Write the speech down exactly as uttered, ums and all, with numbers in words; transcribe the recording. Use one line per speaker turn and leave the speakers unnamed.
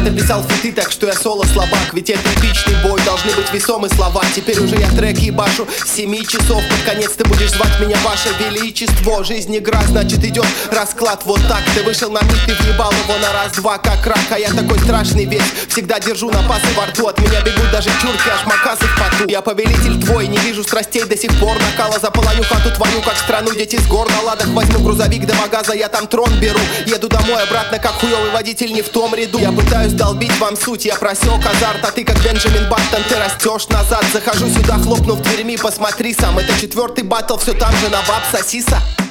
дописал фиты, так что я соло слабак. Ведь это эпичный бой, должны быть весомые слова. Теперь уже я трек ебашу с семи часов. Под конец ты будешь звать меня ваше величество. Жизнь игра, значит идет расклад вот так. Ты вышел на миг, ты въебал его на раз-два как рак. А я такой страшный весь, всегда держу напасы во рту. От меня бегут даже чурки, аж макасы в поту. Я повелитель твой, не вижу страстей до сих пор. Накала заполоню хату твою, как страну дети с гор. На ладах возьму грузовик до магаза, я там трон беру. Еду домой обратно, как хуёвый водитель, не в том ряду. Я пытаюсь долбить вам суть, я просек азарт. А ты как Бенджамин Баттон, ты растешь назад. Захожу сюда, хлопнув дверьми, посмотри сам. Это четвертый баттл, все там же на баб сосиса.